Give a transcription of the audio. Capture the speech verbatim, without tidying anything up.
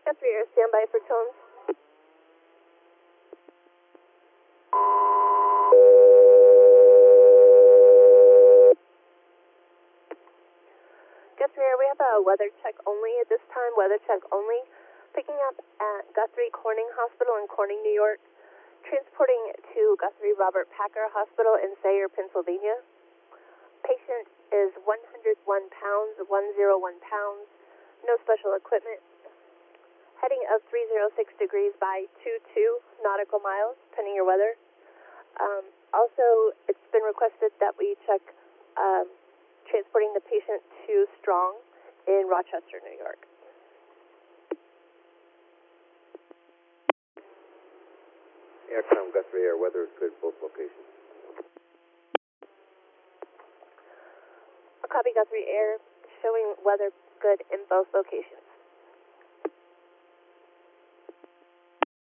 Guthrie Air, standby for tones. Guthrie Air, we have a weather check only at this time, weather check only. Picking up at Guthrie Corning Hospital in Corning, New York. Transporting to Guthrie Robert Packer Hospital in Sayre, Pennsylvania. Patient is one hundred one pounds, one hundred one pounds, no special equipment. Heading of three oh six degrees by two two nautical miles, pending your weather. Um, also, it's been requested that we check um, transporting the patient to Strong in Rochester, New York. Aircom Guthrie Air, weather is good, both locations. A copy Guthrie Air, showing weather good in both locations.